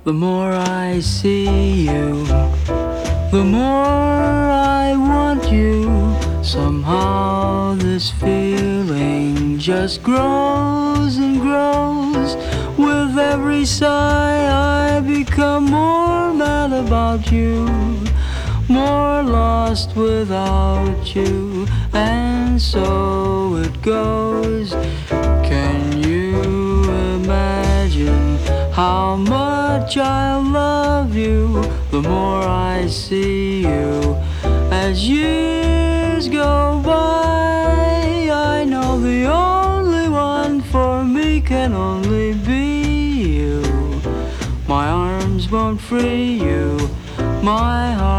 The more I see you, the more I want you. Somehow this feeling just grows and grows. With every sigh I become more mad about you, more lost without you, and so it goes. Can you imagine how much I love you? The more I see you as years go by, I know the only one for me can only be you. My arms won't free you, my heart